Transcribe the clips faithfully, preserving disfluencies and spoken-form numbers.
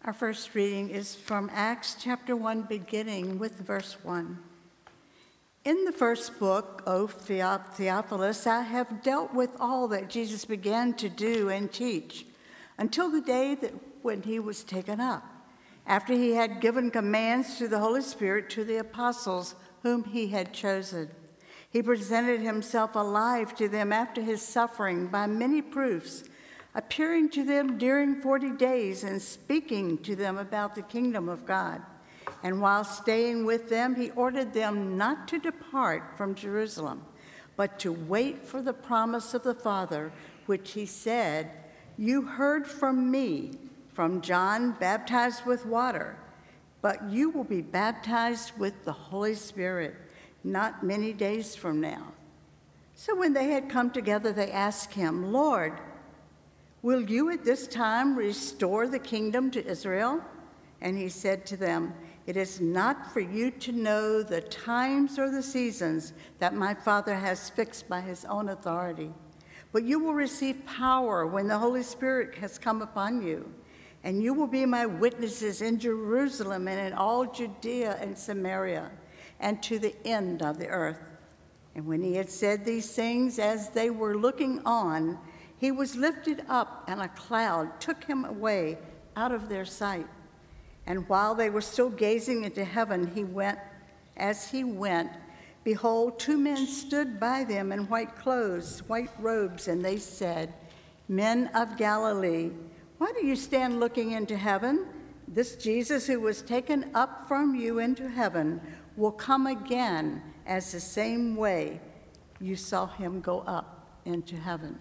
Our first reading is from Acts chapter one, beginning with verse one. In the first book, O Theophilus, I have dealt with all that Jesus began to do and teach until the day that when he was taken up, after he had given commands through the Holy Spirit to the apostles whom he had chosen. He presented himself alive to them after his suffering by many proofs, appearing to them during forty days and speaking to them about the kingdom of God. And while staying with them, he ordered them not to depart from Jerusalem, but to wait for the promise of the Father, which he said, "You heard from me, from John baptized with water, but you will be baptized with the Holy Spirit not many days from now." So when they had come together, they asked him, "Lord, will you at this time restore the kingdom to Israel?" And he said to them, "It is not for you to know the times or the seasons that my Father has fixed by his own authority, but you will receive power when the Holy Spirit has come upon you, and you will be my witnesses in Jerusalem and in all Judea and Samaria and to the end of the earth." And when he had said these things, as they were looking on, he was lifted up, and a cloud took him away out of their sight. And while they were still gazing into heaven, he went, as he went, behold, two men stood by them in white clothes, white robes, and they said, "Men of Galilee, why do you stand looking into heaven? This Jesus who was taken up from you into heaven will come again as the same way you saw him go up into heaven."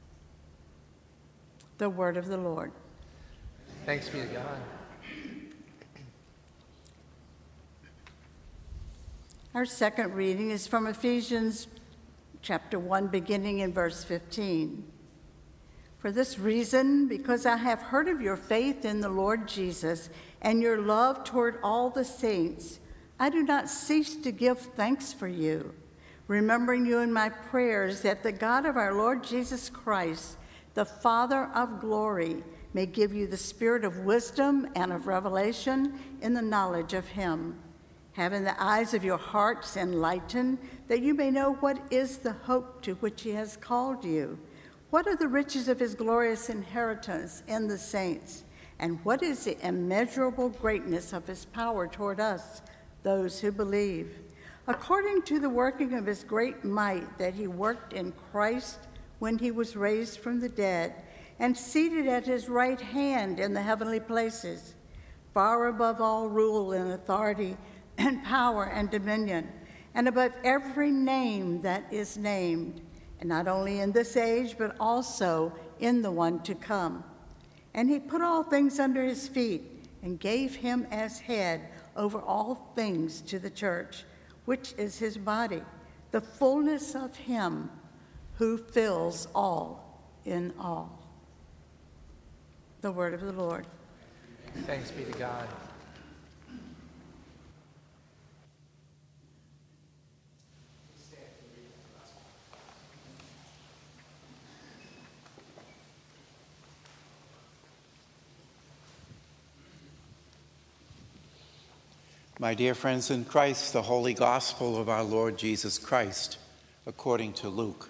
The word of the Lord. Thanks be to God. Our second reading is from Ephesians chapter one, beginning in verse fifteen. "For this reason, because I have heard of your faith in the Lord Jesus and your love toward all the saints, I do not cease to give thanks for you, remembering you in my prayers, that the God of our Lord Jesus Christ, the Father of glory, may give you the spirit of wisdom and of revelation in the knowledge of him, having the eyes of your hearts enlightened, that you may know what is the hope to which he has called you, what are the riches of his glorious inheritance in the saints, and what is the immeasurable greatness of his power toward us, those who believe, according to the working of his great might that he worked in Christ when he was raised from the dead and seated at his right hand in the heavenly places, far above all rule and authority and power and dominion, and above every name that is named, and not only in this age, but also in the one to come. And he put all things under his feet and gave him as head over all things to the church, which is his body, the fullness of him who fills all in all." The word of the Lord. Thanks be to God. My dear friends in Christ, the Holy Gospel of our Lord Jesus Christ, according to Luke.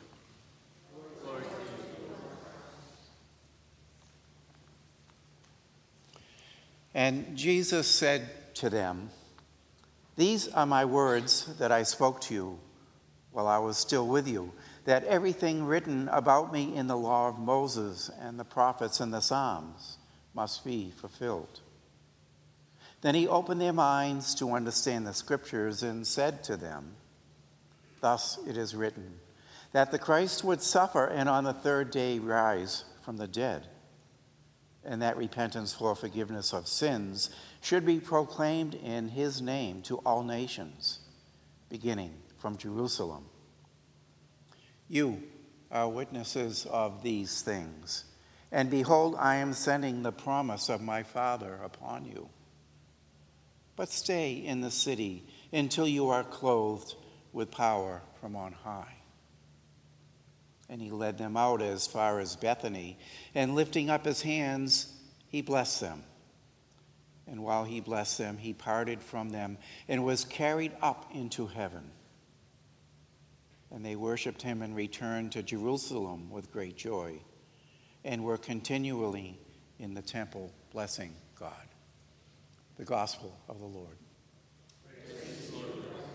And Jesus said to them, "These are my words that I spoke to you while I was still with you, that everything written about me in the law of Moses and the prophets and the Psalms must be fulfilled." Then he opened their minds to understand the scriptures and said to them, "Thus it is written, that the Christ would suffer and on the third day rise from the dead, and that repentance for forgiveness of sins should be proclaimed in his name to all nations, beginning from Jerusalem. You are witnesses of these things, and behold, I am sending the promise of my Father upon you. But stay in the city until you are clothed with power from on high." And he led them out as far as Bethany, and lifting up his hands, he blessed them. And while he blessed them, he parted from them and was carried up into heaven. And they worshipped him and returned to Jerusalem with great joy, and were continually in the temple blessing God. The gospel of the Lord. Praise the Lord.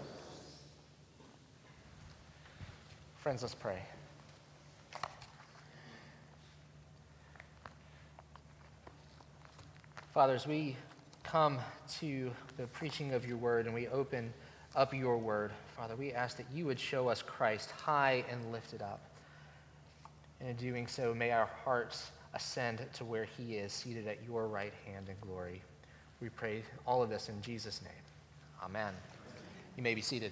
Friends, let's pray. Father, as we come to the preaching of your word and we open up your word, Father, we ask that you would show us Christ high and lifted up. And in doing so, may our hearts ascend to where he is, seated at your right hand in glory. We pray all of this in Jesus' name. Amen. You may be seated.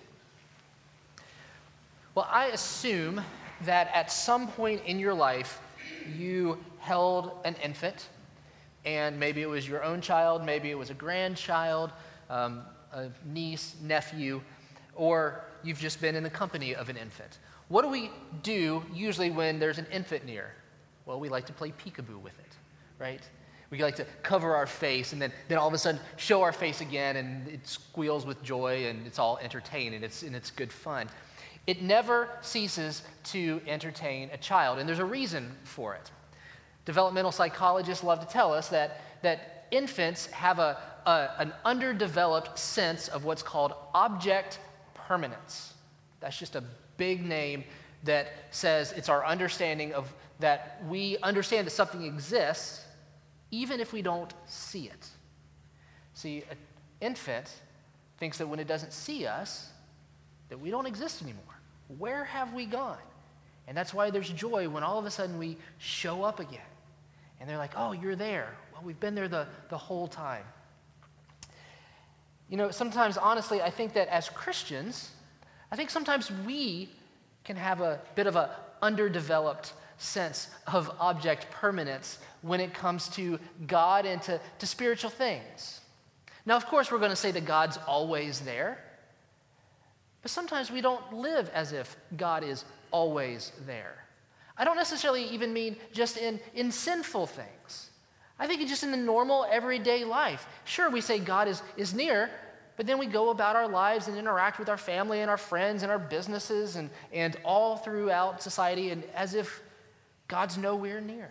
Well, I assume that at some point in your life, you held an infant, and maybe it was your own child, maybe it was a grandchild, um, a niece, nephew, or you've just been in the company of an infant. What do we do usually when there's an infant near? Well, we like to play peekaboo with it, right? We like to cover our face and then, then all of a sudden show our face again, and it squeals with joy, and it's all entertaining, and it's, and it's good fun. It never ceases to entertain a child, and there's a reason for it. Developmental psychologists love to tell us that, that infants have a, a, an underdeveloped sense of what's called object permanence. That's just a big name that says it's our understanding of that we understand that something exists even if we don't see it. See, an infant thinks that when it doesn't see us, that we don't exist anymore. Where have we gone? And that's why there's joy when all of a sudden we show up again. And they're like, oh, you're there. Well, we've been there the, the whole time. You know, sometimes, honestly, I think that as Christians, I think sometimes we can have a bit of an underdeveloped sense of object permanence when it comes to God and to, to spiritual things. Now, of course, we're going to say that God's always there. But sometimes we don't live as if God is always there. I don't necessarily even mean just in, in sinful things. I think just in the normal, everyday life. Sure, we say God is, is near, but then we go about our lives and interact with our family and our friends and our businesses and, and all throughout society, and as if God's nowhere near.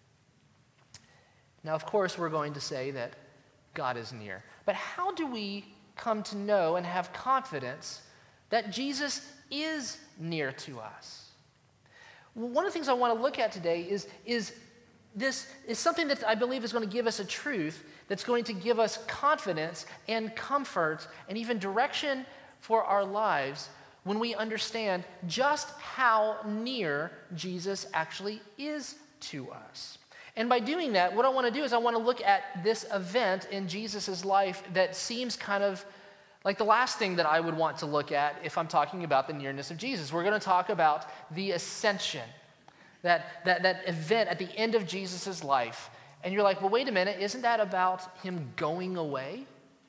Now, of course, we're going to say that God is near. But how do we come to know and have confidence that Jesus is near to us? Well, one of the things I want to look at today is, is this is something that I believe is going to give us a truth that's going to give us confidence and comfort and even direction for our lives when we understand just how near Jesus actually is to us. And by doing that, what I want to do is I want to look at this event in Jesus' life that seems kind of like the last thing that I would want to look at if I'm talking about the nearness of Jesus. We're going to talk about the ascension, that, that, that event at the end of Jesus' life. And you're like, well, wait a minute, isn't that about him going away?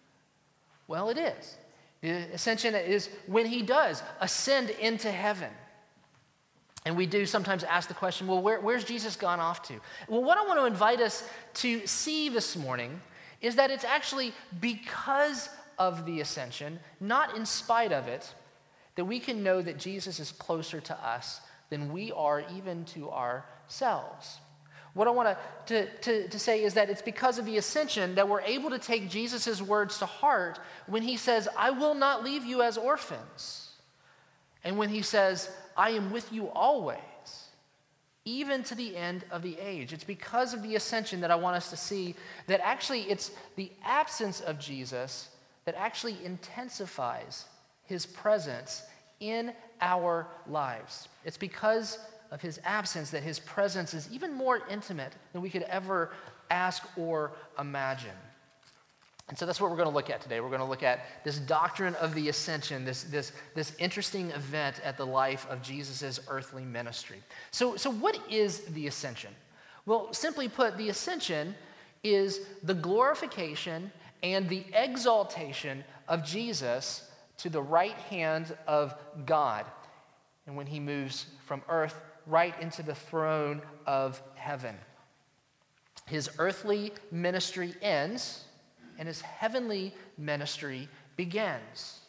Well, it is. The ascension is when he does ascend into heaven. And we do sometimes ask the question, well, where, where's Jesus gone off to? Well, what I want to invite us to see this morning is that it's actually because of the ascension, not in spite of it, that we can know that Jesus is closer to us than we are even to ourselves. What I want to, to, to say is that it's because of the ascension that we're able to take Jesus' words to heart when he says, I will not leave you as orphans. And when he says, I am with you always, even to the end of the age. It's because of the ascension that I want us to see that actually it's the absence of Jesus that actually intensifies his presence in our lives. It's because of his absence that his presence is even more intimate than we could ever ask or imagine. And so that's what we're going to look at today. We're going to look at this doctrine of the ascension, this, this, this interesting event at the life of Jesus' earthly ministry. So, so what is the ascension? Well, simply put, the ascension is the glorification and the exaltation of Jesus to the right hand of God. And when he moves from earth right into the throne of heaven. His earthly ministry ends and his heavenly ministry begins.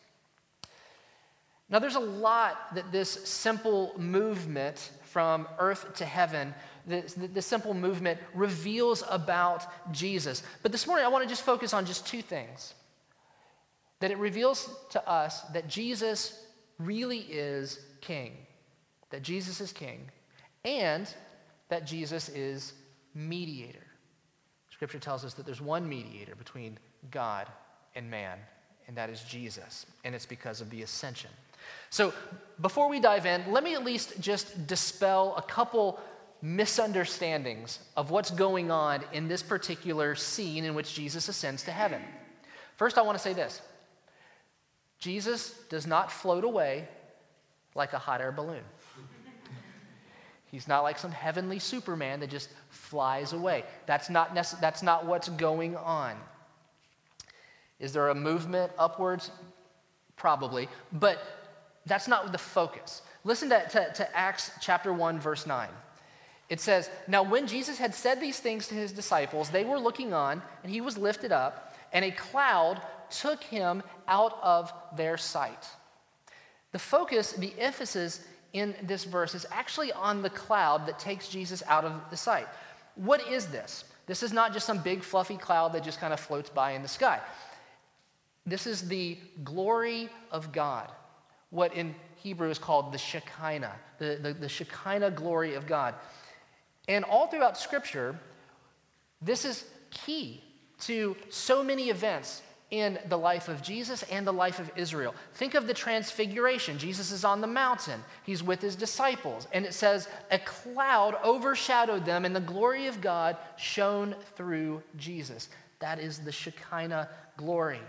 Now, there's a lot that this simple movement from earth to heaven, this, this simple movement reveals about Jesus. But this morning, I want to just focus on just two things. That it reveals to us that Jesus really is king. That Jesus is king. And that Jesus is mediator. Scripture tells us that there's one mediator between God and man, and that is Jesus. And it's because of the ascension. So before we dive in, let me at least just dispel a couple misunderstandings of what's going on in this particular scene in which Jesus ascends to heaven. First, I want to say this. Jesus does not float away like a hot air balloon. He's not like some heavenly Superman that just flies away. That's not nece- that's not what's going on. Is there a movement upwards? Probably. But that's not the focus. Listen to, to, to Acts chapter one, verse nine. It says, "Now when Jesus had said these things to his disciples, they were looking on, and he was lifted up, and a cloud took him out of their sight." The focus, the emphasis in this verse is actually on the cloud that takes Jesus out of the sight. What is this? This is not just some big fluffy cloud that just kind of floats by in the sky. This is the glory of God, what in Hebrew is called the Shekinah, the, the, the Shekinah glory of God. And all throughout Scripture, this is key to so many events in the life of Jesus and the life of Israel. Think of the transfiguration. Jesus is on the mountain. He's with his disciples. And it says, a cloud overshadowed them, and the glory of God shone through Jesus. That is the Shekinah glory.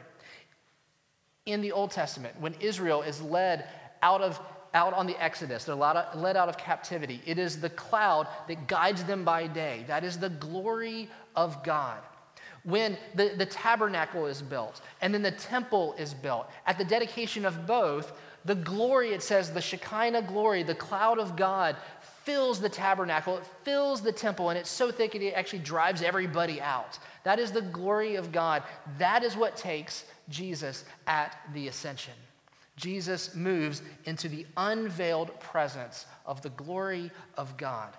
In the Old Testament, when Israel is led out of out on the Exodus, they're led out of captivity, it is the cloud that guides them by day. That is the glory of God. When the, the tabernacle is built and then the temple is built, at the dedication of both, the glory, it says, the Shekinah glory, the cloud of God, fills the tabernacle, it fills the temple, and it's so thick it actually drives everybody out. That is the glory of God. That is what takes Jesus at the ascension. Jesus moves into the unveiled presence of the glory of God.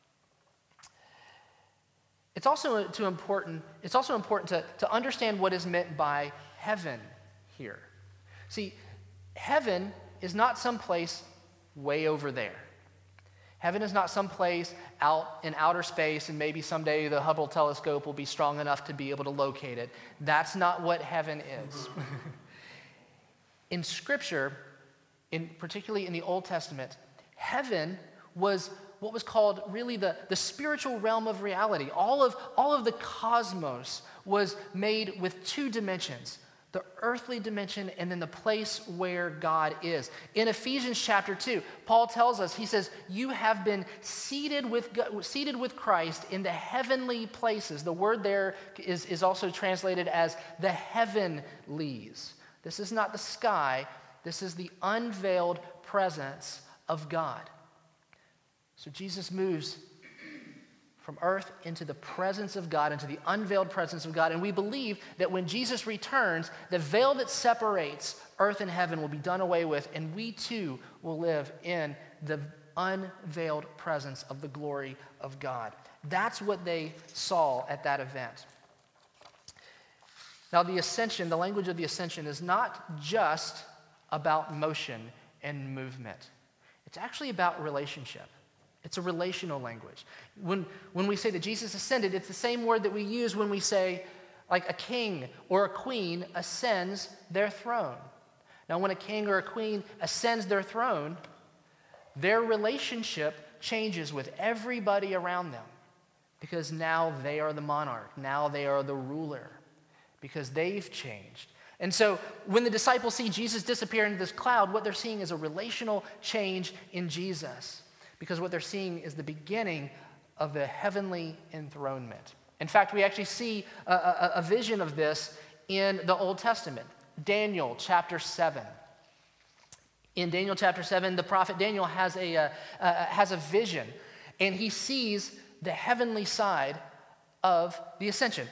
It's also too important, it's also important to, to understand what is meant by heaven here. See, heaven is not someplace way over there. Heaven is not someplace out in outer space, and maybe someday the Hubble telescope will be strong enough to be able to locate it. That's not what heaven is. In Scripture, in particularly in the Old Testament, heaven was what was called really the, the spiritual realm of reality. All of, all of the cosmos was made with two dimensions, the earthly dimension and then the place where God is. In Ephesians chapter two, Paul tells us, he says, you have been seated with, seated with Christ in the heavenly places. The word there is, is also translated as the heavenlies. This is not the sky. This is the unveiled presence of God. So Jesus moves from earth into the presence of God, into the unveiled presence of God. And we believe that when Jesus returns, the veil that separates earth and heaven will be done away with, and we too will live in the unveiled presence of the glory of God. That's what they saw at that event. Now, the ascension, the language of the ascension, is not just about motion and movement. It's actually about relationship. It's a relational language. When, when we say that Jesus ascended, it's the same word that we use when we say, like, a king or a queen ascends their throne. Now, when a king or a queen ascends their throne, their relationship changes with everybody around them because now they are the monarch. Now they are the ruler because they've changed. And so when the disciples see Jesus disappear into this cloud, what they're seeing is a relational change in Jesus, because what they're seeing is the beginning of the heavenly enthronement. In fact, we actually see a, a, a vision of this in the Old Testament. Daniel chapter seven. In Daniel chapter seven, the prophet Daniel has a, uh, uh, has a vision, and he sees the heavenly side of the ascension.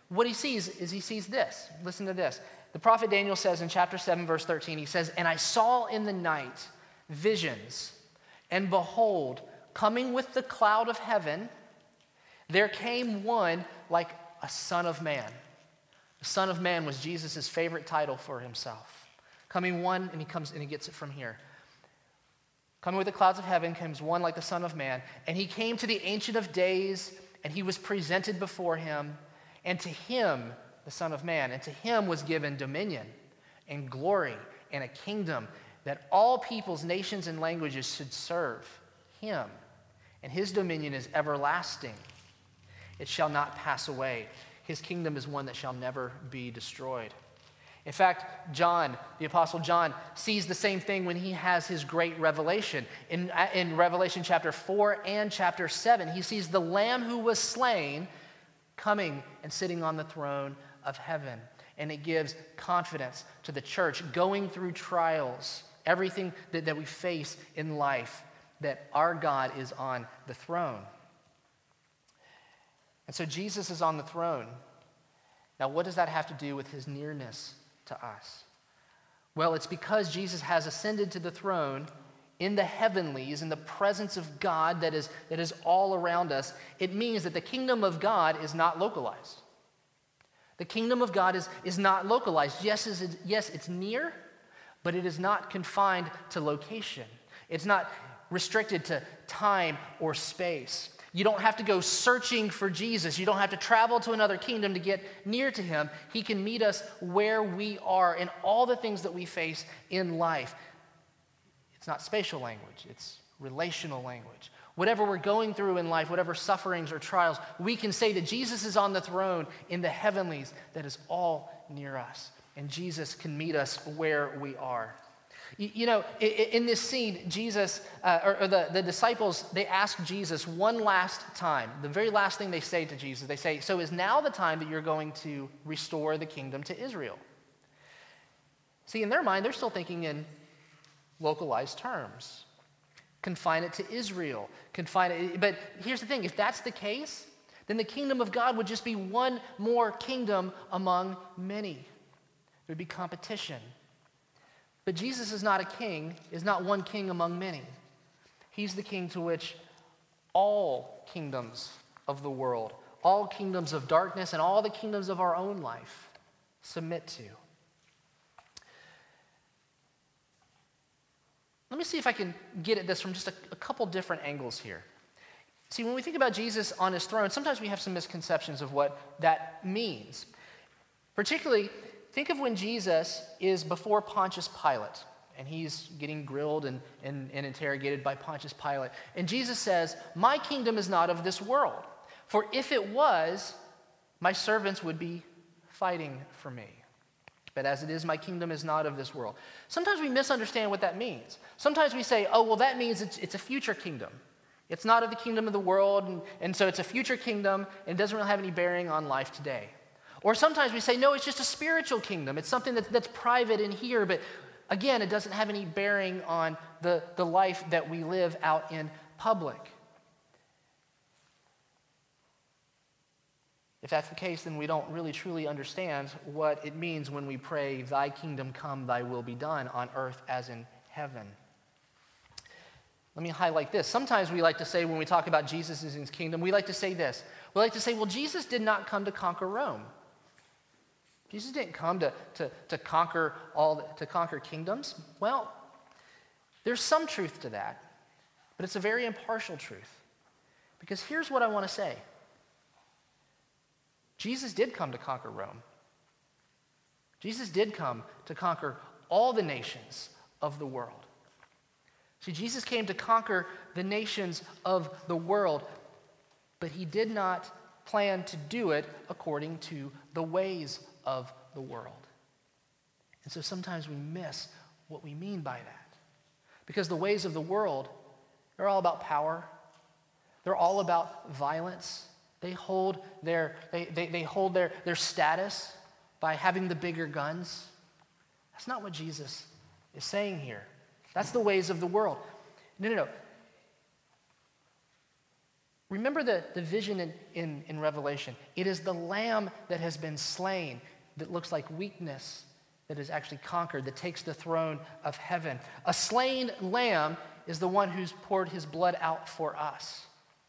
what he sees is he sees this. Listen to this. The prophet Daniel says in chapter seven, verse thirteen, he says, "And I saw in the night visions, and behold, coming with the cloud of heaven, there came one like a son of man." The Son of Man was Jesus' favorite title for himself. Coming one, and he comes and he gets it from here. Coming with the clouds of heaven comes one like the Son of Man, and he came to the Ancient of Days, and he was presented before him, and to him, the Son of Man, and to him was given dominion and glory and a kingdom that all peoples, nations, and languages should serve him. And his dominion is everlasting. It shall not pass away. His kingdom is one that shall never be destroyed. In fact, John, the Apostle John, sees the same thing when he has his great revelation. In, in Revelation chapter four and chapter seven, he sees the Lamb who was slain coming and sitting on the throne of heaven. And it gives confidence to the church going through trials, everything that, that we face in life, that our God is on the throne. And so Jesus is on the throne. Now, what does that have to do with his nearness to us? Well, it's because Jesus has ascended to the throne in the heavenlies, in the presence of God that is, that is all around us. It means that the kingdom of God is not localized. The kingdom of God is, is not localized. Yes, it's, yes, it's near, but it is not confined to location. It's not restricted to time or space. You don't have to go searching for Jesus. You don't have to travel to another kingdom to get near to him. He can meet us where we are in all the things that we face in life. It's not spatial language. It's relational language. Whatever we're going through in life, whatever sufferings or trials, we can say that Jesus is on the throne in the heavenlies that is all near us. And Jesus can meet us where we are. You know, in this scene, Jesus, uh, or, or the, the disciples, they ask Jesus one last time. The very last thing they say to Jesus, they say, "So is now the time that you're going to restore the kingdom to Israel?" See, in their mind, they're still thinking in localized terms. Confine it to Israel. Confine it. But here's the thing. If that's the case, then the kingdom of God would just be one more kingdom among many. There would be competition. But Jesus is not a king, is not one king among many. He's the king to which all kingdoms of the world, all kingdoms of darkness, and all the kingdoms of our own life submit to. Let me see if I can get at this from just a, a couple different angles here. See, when we think about Jesus on his throne, sometimes we have some misconceptions of what that means. Particularly, think of when Jesus is before Pontius Pilate, and he's getting grilled and, and, and interrogated by Pontius Pilate. And Jesus says, "My kingdom is not of this world. For if it was, my servants would be fighting for me. But as it is, my kingdom is not of this world." Sometimes we misunderstand what that means. Sometimes we say, oh, well, that means it's, it's a future kingdom. It's not of the kingdom of the world, and, and so it's a future kingdom, and it doesn't really have any bearing on life today. Or sometimes we say, no, it's just a spiritual kingdom. It's something that, that's private in here, but again, it doesn't have any bearing on the, the life that we live out in public. If that's the case, then we don't really truly understand what it means when we pray, "Thy kingdom come, thy will be done on earth as in heaven." Let me highlight this. Sometimes we like to say, when we talk about Jesus and his kingdom, we like to say this. We like to say, well, Jesus did not come to conquer Rome. Jesus didn't come to, to, to conquer all to conquer kingdoms. Well, there's some truth to that, but it's a very impartial truth. Because here's what I want to say. Jesus did come to conquer Rome. Jesus did come to conquer all the nations of the world. See, Jesus came to conquer the nations of the world, but he did not plan to do it according to the ways of the world. And so sometimes we miss what we mean by that. Because the ways of the world, they're all about power. They're all about violence. They hold their, they, they, they hold their, their status by having the bigger guns. That's not what Jesus is saying here. That's the ways of the world. No, no, no. Remember the, the vision in, in, in Revelation. It is the lamb that has been slain that looks like weakness that is actually conquered, that takes the throne of heaven. A slain lamb is the one who's poured his blood out for us.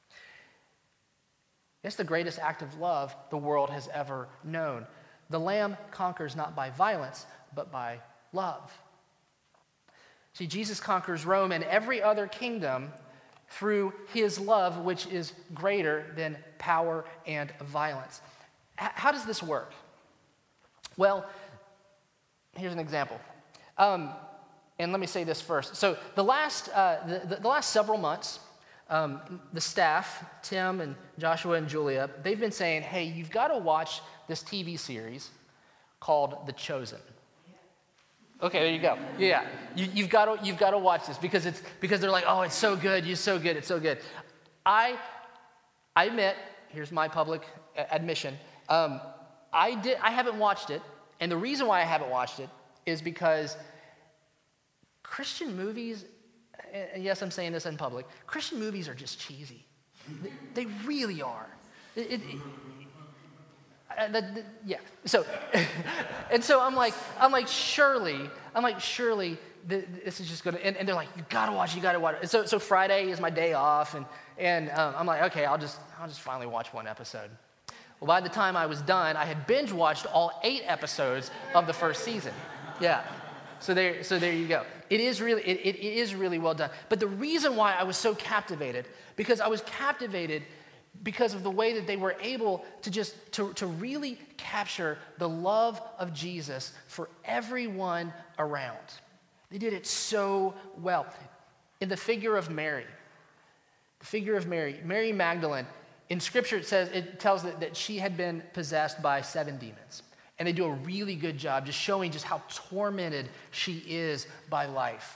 It's the greatest act of love the world has ever known. The lamb conquers not by violence, but by love. See, Jesus conquers Rome and every other kingdom through his love, which is greater than power and violence. H- how does this work? Well, here's an example. Um, and let me say this first. So the last, uh, the, the last several months, um, the staff, Tim and Joshua and Julia, they've been saying, hey, you've got to watch this T V series called The Chosen. Okay, there you go. Yeah, you, you've got to you've got to watch this because it's because they're like, oh, it's so good, you're so good, it's so good. I I admit, here's my public admission. Um, I did I haven't watched it, and the reason why I haven't watched it is because Christian movies. And yes, I'm saying this in public. Christian movies are just cheesy. They, they really are. It, it, Uh, the, the, yeah. So, and so I'm like, I'm like, surely, I'm like, surely th- this is just gonna. And, and they're like, you gotta watch, you gotta watch. And so, so Friday is my day off, and and um, I'm like, okay, I'll just, I'll just finally watch one episode. Well, by the time I was done, I had binge watched all eight episodes of the first season. Yeah. So there, so there you go. It is really, it, it, it is really well done. But the reason why I was so captivated, because I was captivated. Because of the way that they were able to just, to, to really capture the love of Jesus for everyone around. They did it so well. In the figure of Mary, the figure of Mary, Mary Magdalene, in Scripture it says, it tells that, that she had been possessed by seven demons. And they do a really good job just showing just how tormented she is by life.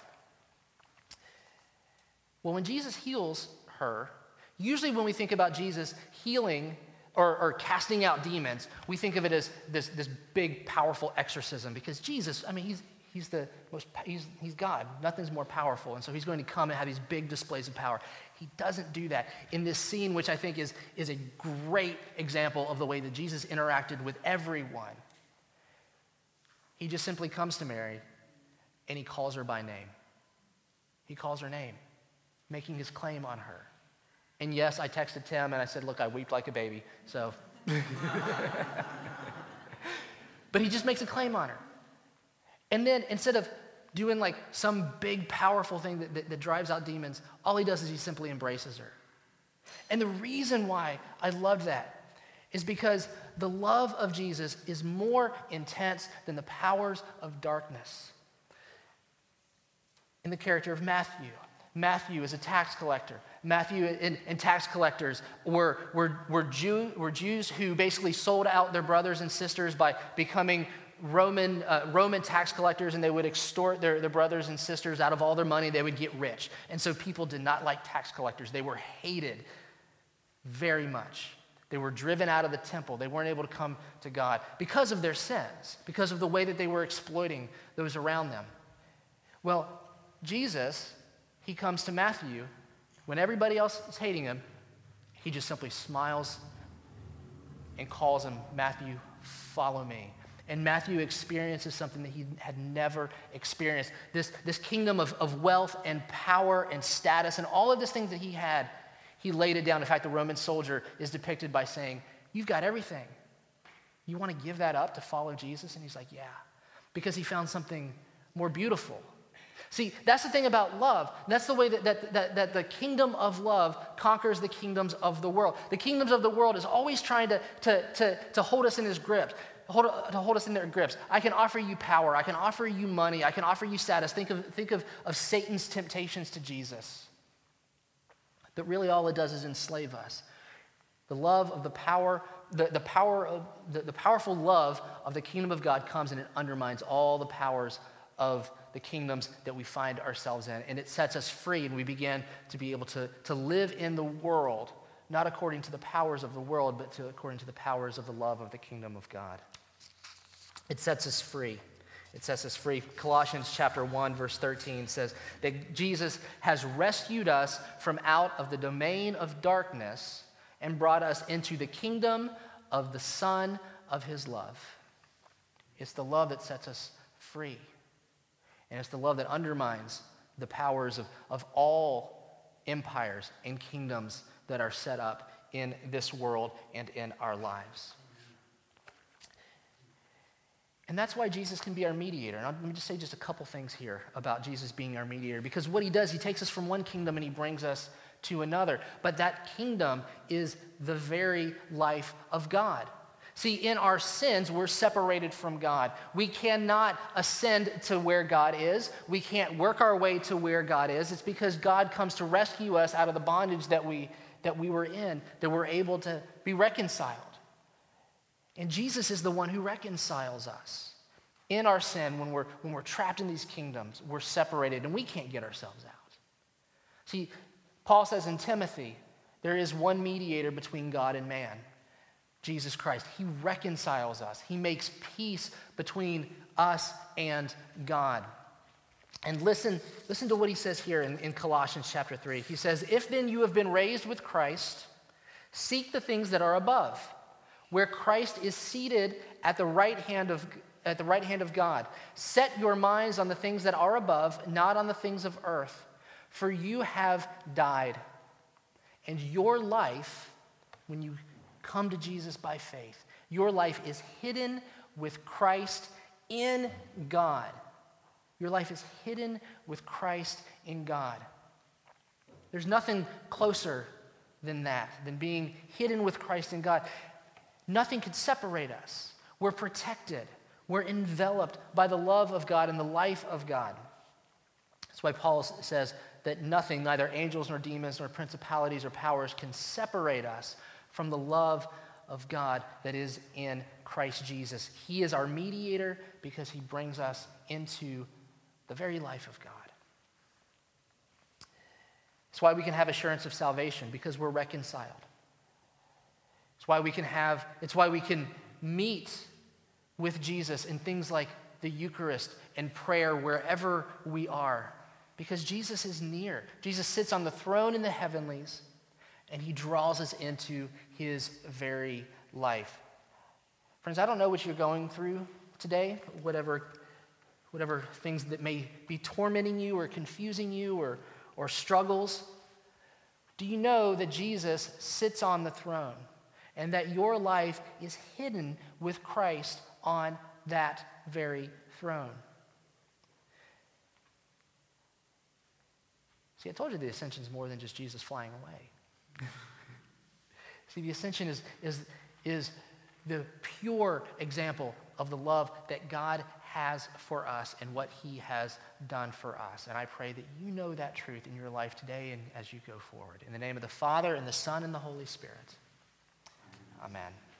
Well, when Jesus heals her, usually when we think about Jesus healing or, or casting out demons, we think of it as this, this big, powerful exorcism because Jesus, I mean, he's, he's the most, he's, he's God. Nothing's more powerful. And so he's going to come and have these big displays of power. He doesn't do that. In this scene, which I think is, is a great example of the way that Jesus interacted with everyone, he just simply comes to Mary and he calls her by name. He calls her name, making his claim on her. And yes, I texted Tim and I said, look, I wept like a baby, so. But he just makes a claim on her. And then instead of doing like some big, powerful thing that, that, that drives out demons, all he does is he simply embraces her. And the reason why I love that is because the love of Jesus is more intense than the powers of darkness. In the character of Matthew, Matthew is a tax collector. Matthew and, and tax collectors were, were, were, Jew, were Jews who basically sold out their brothers and sisters by becoming Roman, uh, Roman tax collectors, and they would extort their, their brothers and sisters out of all their money. They would get rich. And so people did not like tax collectors. They were hated very much. They were driven out of the temple. They weren't able to come to God because of their sins, because of the way that they were exploiting those around them. Well, Jesus, he comes to Matthew. When everybody else is hating him, he just simply smiles and calls him, Matthew, follow me. And Matthew experiences something that he had never experienced. This, this kingdom of, of wealth and power and status and all of these things that he had, he laid it down. In fact, the Roman soldier is depicted by saying, you've got everything. You want to give that up to follow Jesus? And he's like, yeah, because he found something more beautiful. See, that's the thing about love. That's the way that, that, that, that the kingdom of love conquers the kingdoms of the world. The kingdoms of the world is always trying to, to, to, to hold us in his grips, hold, to hold us in their grips. I can offer you power. I can offer you money. I can offer you status. Think of, think of, of Satan's temptations to Jesus. But really all it does is enslave us. The love of the power, the, the power of the, the powerful love of the kingdom of God comes and it undermines all the powers of the kingdoms that we find ourselves in. And it sets us free, and we begin to be able to, to live in the world, not according to the powers of the world, but to, according to the powers of the love of the kingdom of God. It sets us free. It sets us free. Colossians chapter one, verse thirteen says that Jesus has rescued us from out of the domain of darkness and brought us into the kingdom of the Son of his love. It's the love that sets us free. And it's the love that undermines the powers of, of all empires and kingdoms that are set up in this world and in our lives. And that's why Jesus can be our mediator. And let me just say just a couple things here about Jesus being our mediator. Because what he does, he takes us from one kingdom and he brings us to another. But that kingdom is the very life of God. See, in our sins, we're separated from God. We cannot ascend to where God is. We can't work our way to where God is. It's because God comes to rescue us out of the bondage that we, that we were in, that we're able to be reconciled. And Jesus is the one who reconciles us. In our sin, when we're, when we're trapped in these kingdoms, we're separated and we can't get ourselves out. See, Paul says in Timothy, there is one mediator between God and man, Jesus Christ. He reconciles us. He makes peace between us and God. And listen, listen to what he says here in, in Colossians chapter three. He says, if then you have been raised with Christ, seek the things that are above, where Christ is seated at the right hand of at the right hand of God. Set your minds on the things that are above, not on the things of earth. For you have died, and your life, when you come to Jesus by faith, your life is hidden with Christ in God. Your life is hidden with Christ in God. There's nothing closer than that, than being hidden with Christ in God. Nothing can separate us. We're protected. We're enveloped by the love of God and the life of God. That's why Paul says that nothing, neither angels nor demons nor principalities or powers, can separate us from the love of God that is in Christ Jesus. He is our mediator because he brings us into the very life of God. That's why we can have assurance of salvation, because we're reconciled. It's why we can have, it's why we can meet with Jesus in things like the Eucharist and prayer wherever we are, because Jesus is near. Jesus sits on the throne in the heavenlies, and he draws us into his very life. Friends, I don't know what you're going through today, whatever, whatever things that may be tormenting you or confusing you or, or struggles. Do you know that Jesus sits on the throne? And that your life is hidden with Christ on that very throne. See, I told you the ascension is more than just Jesus flying away. See, the ascension is, is, is the pure example of the love that God has for us and what he has done for us. And I pray that you know that truth in your life today and as you go forward. In the name of the Father, and the Son, and the Holy Spirit. Amen.